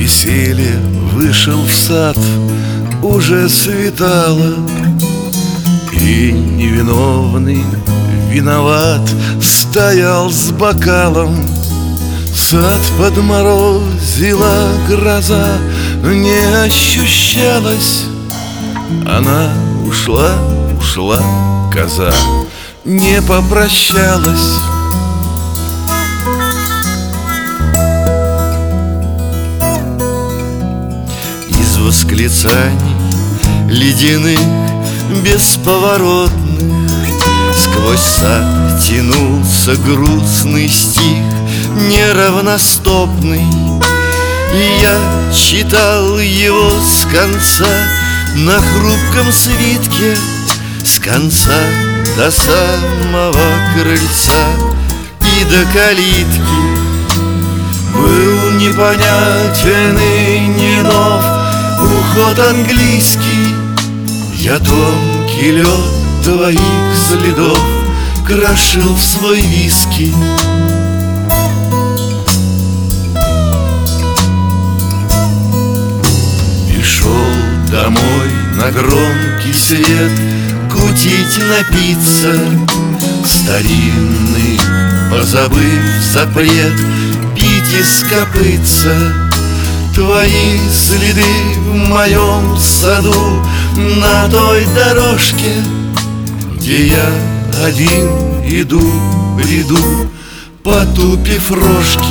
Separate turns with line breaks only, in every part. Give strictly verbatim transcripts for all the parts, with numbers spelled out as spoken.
веселья вышел в сад, уже светало, и невиновный виноват стоял с бокалом. Сад подморозила гроза, не ощущалась. Она ушла, ушла, коза, не попрощалась. Из восклицаний ледяных, бесповоротных, сквозь сад тянулся грустный стих, неравностопный. И я читал его с конца на хрупком свитке, с конца до самого крыльца и до калитки. Был непонятен и не нов уход английский. Я тонкий лед твоих следов крошил в свой виски. И шел домой на громкий свет кутить, напиться, старинный, позабыв запрет, пить из копытца. Твои следы в моем саду, на той дорожке, где я один иду, бреду, потупив рожки.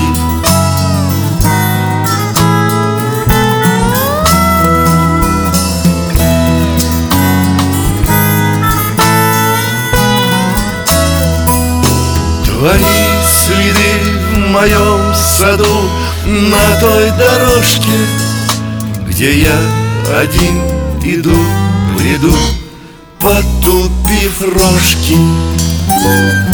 Твои следы в моем саду, на той дорожке, где я один иду, бреду, потупив рожки.